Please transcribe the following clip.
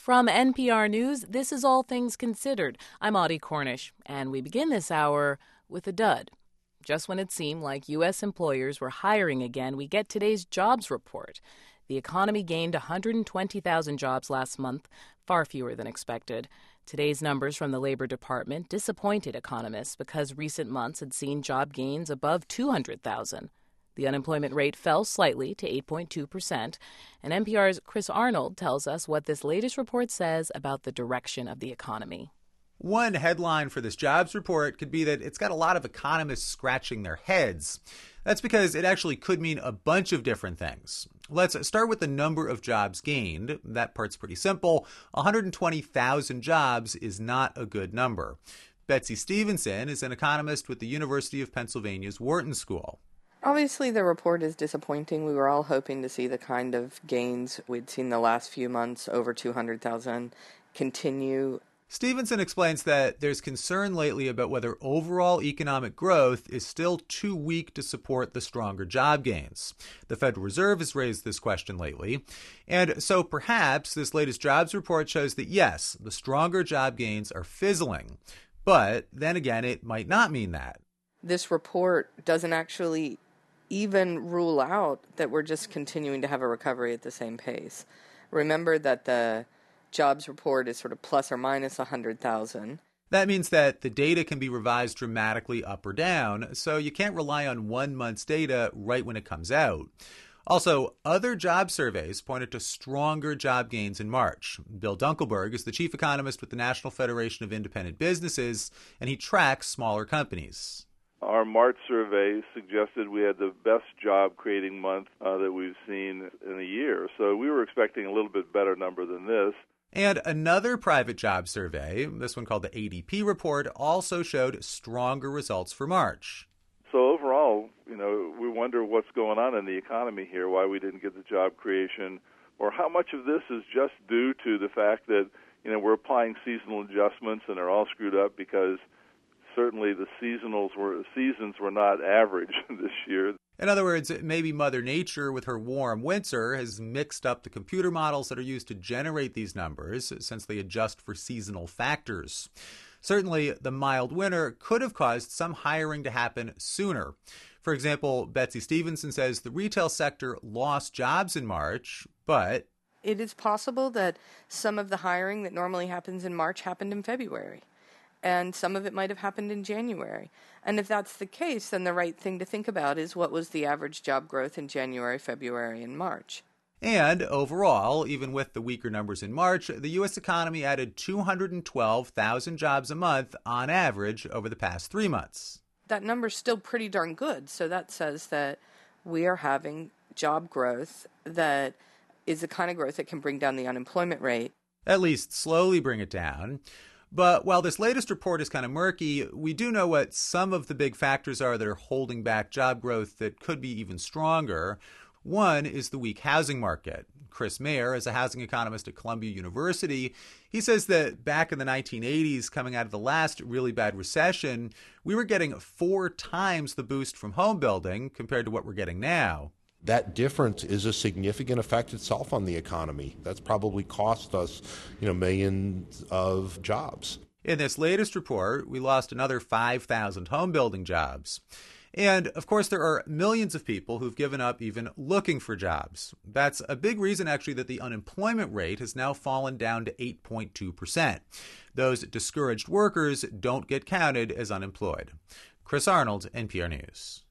From NPR News, this is All Things Considered. I'm Audie Cornish, and we begin this hour with a dud. Just when it seemed like U.S. employers were hiring again, we get today's jobs report. The economy gained 120,000 jobs last month, far fewer than expected. Today's numbers from the Labor Department disappointed economists because recent months had seen job gains above 200,000. The unemployment rate fell slightly to 8.2%, and NPR's Chris Arnold tells us what this latest report says about the direction of the economy. One headline for this jobs report could be that it's got a lot of economists scratching their heads. That's because it actually could mean a bunch of different things. Let's start with the number of jobs gained. That part's pretty simple. 120,000 jobs is not a good number. Betsy Stevenson is an economist with the University of Pennsylvania's Wharton School. Obviously, the report is disappointing. We were all hoping to see the kind of gains we'd seen the last few months, over 200,000, continue. Stevenson explains that there's concern lately about whether overall economic growth is still too weak to support the stronger job gains. The Federal Reserve has raised this question lately. And so perhaps this latest jobs report shows that, yes, the stronger job gains are fizzling. But then again, it might not mean that. This report doesn't actually even rule out that we're just continuing to have a recovery at the same pace. Remember that the jobs report is sort of plus or minus 100,000. That means that the data can be revised dramatically up or down, so you can't rely on 1 month's data right when it comes out. Also, other job surveys pointed to stronger job gains in March. Bill Dunkelberg is the chief economist with the National Federation of Independent Businesses, and he tracks smaller companies. Our March survey suggested we had the best job-creating month that we've seen in a year. So we were expecting a little bit better number than this. And another private job survey, this one called the ADP report, also showed stronger results for March. So overall, we wonder what's going on in the economy here, why we didn't get the job creation, or how much of this is just due to the fact that, we're applying seasonal adjustments and they're all screwed up because certainly the seasons were not average this year. In other words, maybe Mother Nature, with her warm winter, has mixed up the computer models that are used to generate these numbers, since they adjust for seasonal factors. Certainly, the mild winter could have caused some hiring to happen sooner. For example, Betsy Stevenson says the retail sector lost jobs in March, but it is possible that some of the hiring that normally happens in March happened in February. And some of it might have happened in January. And if that's the case, then the right thing to think about is what was the average job growth in January, February, and March. And overall, even with the weaker numbers in March, the U.S. economy added 212,000 jobs a month on average over the past 3 months. That number's still pretty darn good. So that says that we are having job growth that is the kind of growth that can bring down the unemployment rate. At least slowly bring it down. But while this latest report is kind of murky, we do know what some of the big factors are that are holding back job growth that could be even stronger. One is the weak housing market. Chris Mayer is a housing economist at Columbia University. He says that back in the 1980s, coming out of the last really bad recession, we were getting 4 times the boost from home building compared to what we're getting now. That difference is a significant effect itself on the economy. That's probably cost us, millions of jobs. In this latest report, we lost another 5,000 home building jobs. And, of course, there are millions of people who've given up even looking for jobs. That's a big reason, actually, that the unemployment rate has now fallen down to 8.2%. Those discouraged workers don't get counted as unemployed. Chris Arnold, NPR News.